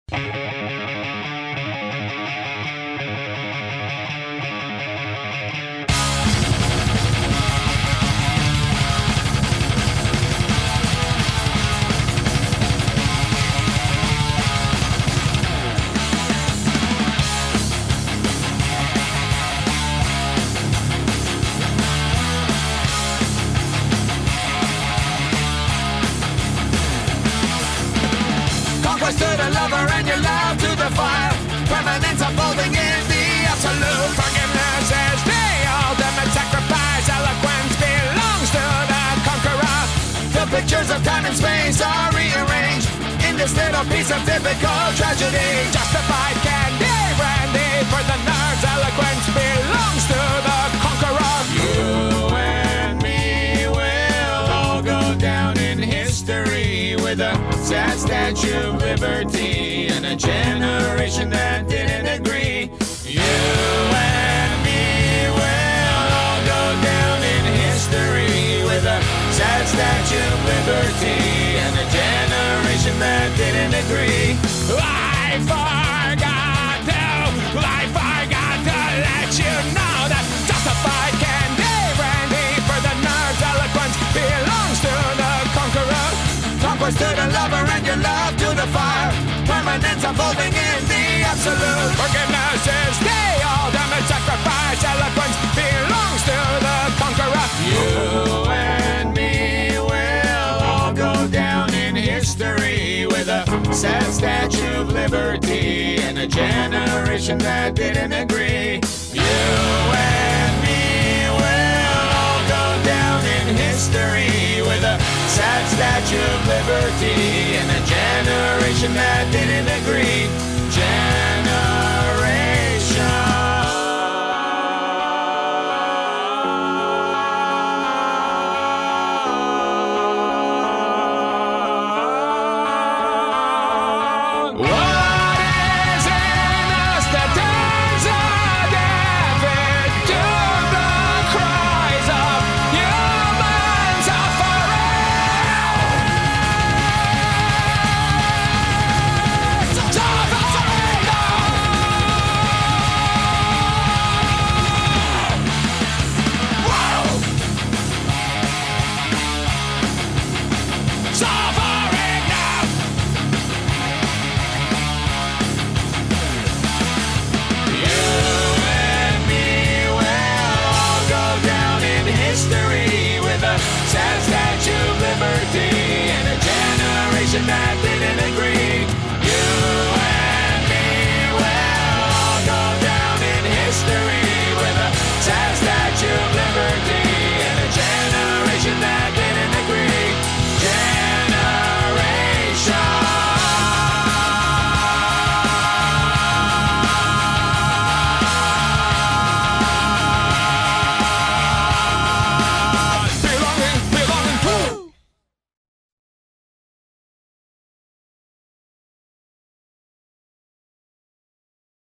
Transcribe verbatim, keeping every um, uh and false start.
To the lover and your love to the fire. Permanence unfolding in the absolute. Forgiveness is the ultimate sacrifice. Eloquence belongs to the conqueror. The pictures of time and space are rearranged in this little piece of typical tragedy. Justified candy brandy for the nerds. Eloquence belongs to the conqueror. You and me will all go down in history with a sad statue of liberty and a generation that didn't agree. You and me will all go down in history with a sad statue of liberty and a generation that didn't agree. I forgot to, I forgot to let you know that justified candy brandy for the nerds. Eloquence belongs to the conqueror. Conquest to the lover and your love to the fire. Permanence unfolding in the absolute. Forgiveness is the ultimate sacrifice. Eloquence belongs to the conqueror. You and me will all go down in history with a sad statue of liberty and a generation that didn't agree. You and me will all go down in history with a sad statue of liberty and a generation that didn't agree.